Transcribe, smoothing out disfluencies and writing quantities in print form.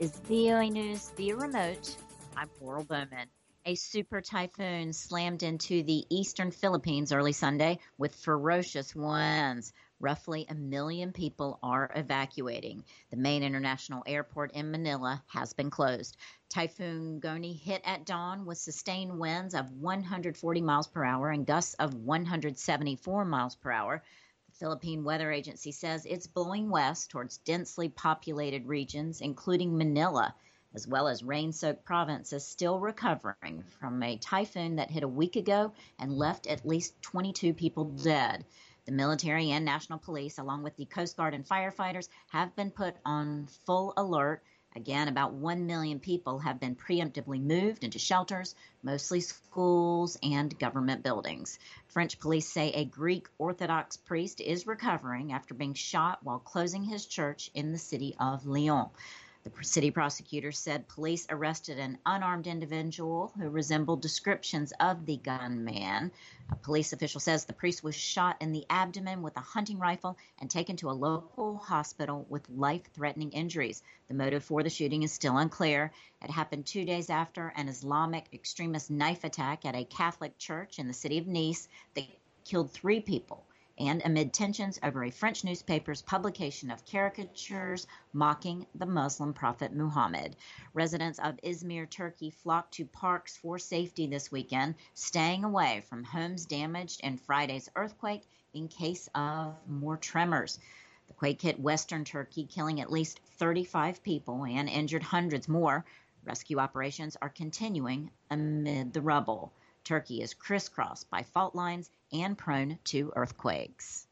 is VOA News via remote. I'm Laurel Bowman. A super typhoon slammed into the eastern Philippines early Sunday with ferocious winds. Roughly 1 million people are evacuating. The main international airport in Manila has been closed. Typhoon Goni hit at dawn with sustained winds of 140 miles per hour and gusts of 174 miles per hour. The Philippine Weather Agency says it's blowing west towards densely populated regions, including Manila, as well as rain-soaked provinces still recovering from a typhoon that hit a week ago and left at least 22 people dead. The military and national police, along with the Coast Guard and firefighters, have been put on full alert. Again, about 1 million people have been preemptively moved into shelters, mostly schools and government buildings. French police say a Greek Orthodox priest is recovering after being shot while closing his church in the city of Lyon. The city prosecutor said police arrested an unarmed individual who resembled descriptions of the gunman. A police official says the priest was shot in the abdomen with a hunting rifle and taken to a local hospital with life-threatening injuries. The motive for the shooting is still unclear. It happened 2 days after an Islamic extremist knife attack at a Catholic church in the city of Nice that killed 3 people, and amid tensions over a French newspaper's publication of caricatures mocking the Muslim prophet Muhammad. Residents of Izmir, Turkey, flocked to parks for safety this weekend, staying away from homes damaged in Friday's earthquake in case of more tremors. The quake hit western Turkey, killing at least 35 people and injured hundreds more. Rescue operations are continuing amid the rubble. Turkey is crisscrossed by fault lines and prone to earthquakes.